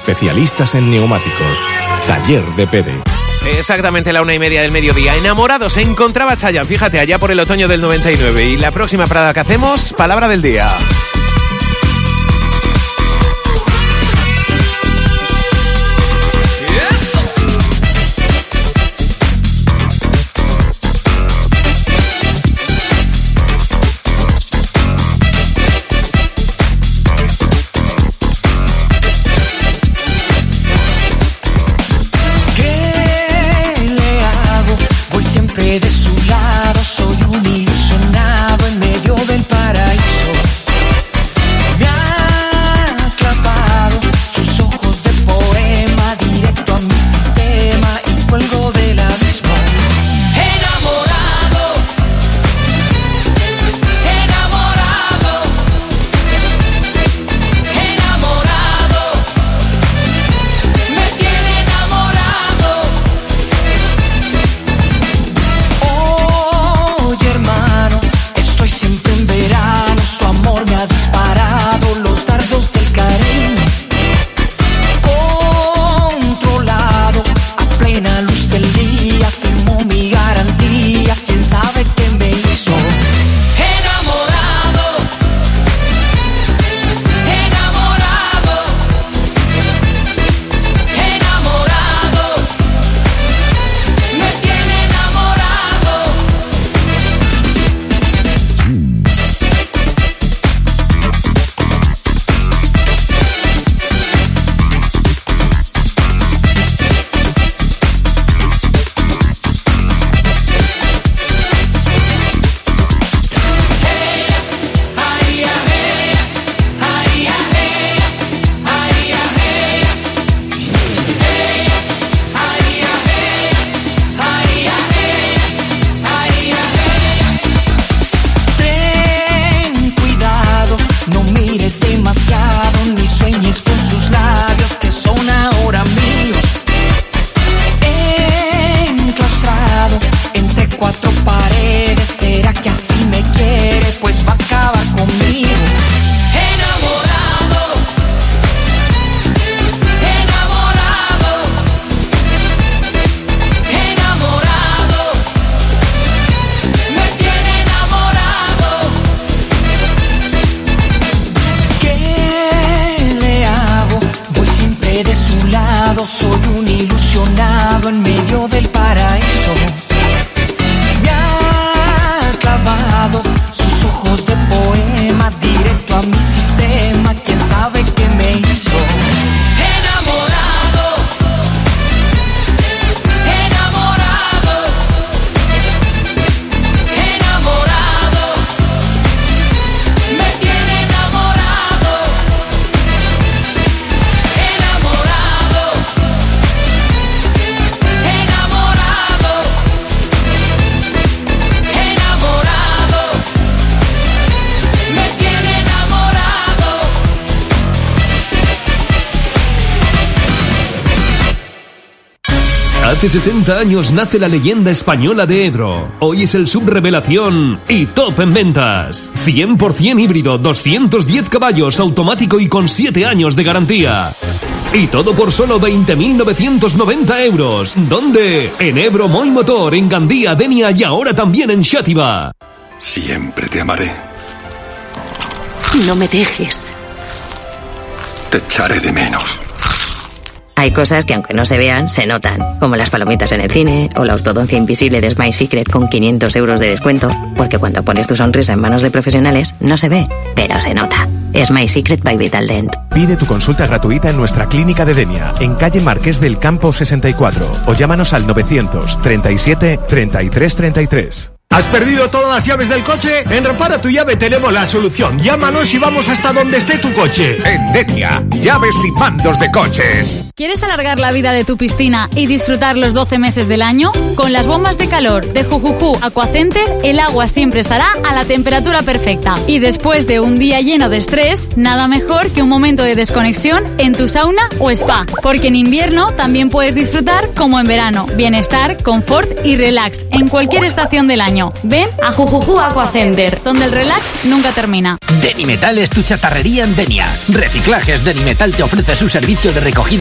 especialistas en neumáticos. Taller de Pere. Exactamente la 1:30 del mediodía. Enamorados, se encontraba Chayanne, fíjate, allá por el otoño del 99. Y la próxima parada que hacemos, palabra del día. De su lado soy un ilusionado en medio del paraíso. Me ha clavado sus ojos de poema directo a mi sistema y cuelgo del abismo. Enamorado, enamorado, enamorado, me tiene enamorado. Oye hermano, estoy siempre en verano, su amor me ha disparado los dardos del cariño. Controlado, a plena luz del día, firmó mi garantía, quién sabe qué me hizo. Enamorado, enamorado, enamorado, me tiene enamorado. Ten cuidado, no mires demasiado, ni sueñes con sus labios que son ahora míos. Enclaustrado entre cuatro paredes, ¿será que así me quiere? Pues va a acabar conmigo. Enamorado, enamorado, enamorado, me tiene enamorado. ¿Qué le hago? Voy siempre de su lado, soy un ilusionado en medio del paraíso. Me ha clavado sus ojos de poema directo a mi sistema, quién sabe qué me hizo. Enamorado, enamorado, enamorado, me tiene enamorado. Enamorado, enamorado, enamorado, me tiene enamorado. Hace 60 años nace la leyenda española de Ebro. Hoy es el subrevelación y top en ventas. 100% híbrido, 210 caballos, automático y con 7 años de garantía. Y todo por solo 20.990 euros. ¿Dónde? En Ebro Moy Motor, en Gandía, Denia y ahora también en Xàtiva. Siempre te amaré. No me dejes. Te echaré de menos. Hay cosas que aunque no se vean, se notan, como las palomitas en el cine o la ortodoncia invisible de Smile Secret con 500 euros de descuento, porque cuando pones tu sonrisa en manos de profesionales, no se ve, pero se nota. Smile Secret by Vitaldent. Pide tu consulta gratuita en nuestra clínica de Denia, en calle Marqués del Campo 64, o llámanos al 937 33 33. ¿Has perdido todas las llaves del coche? En Repara tu Llave tenemos la solución. Llámanos y vamos hasta donde esté tu coche. En Denia, llaves y mandos de coches. ¿Quieres alargar la vida de tu piscina y disfrutar los 12 meses del año? Con las bombas de calor de Jujuju Aquacenter, el agua siempre estará a la temperatura perfecta. Y después de un día lleno de estrés, nada mejor que un momento de desconexión en tu sauna o spa. Porque en invierno también puedes disfrutar como en verano. Bienestar, confort y relax en cualquier estación del año. Ven a Jujuju Aquacenter, donde el relax nunca termina. Denimetal es tu chatarrería en Denia. Reciclajes Denimetal te ofrece su servicio de recogida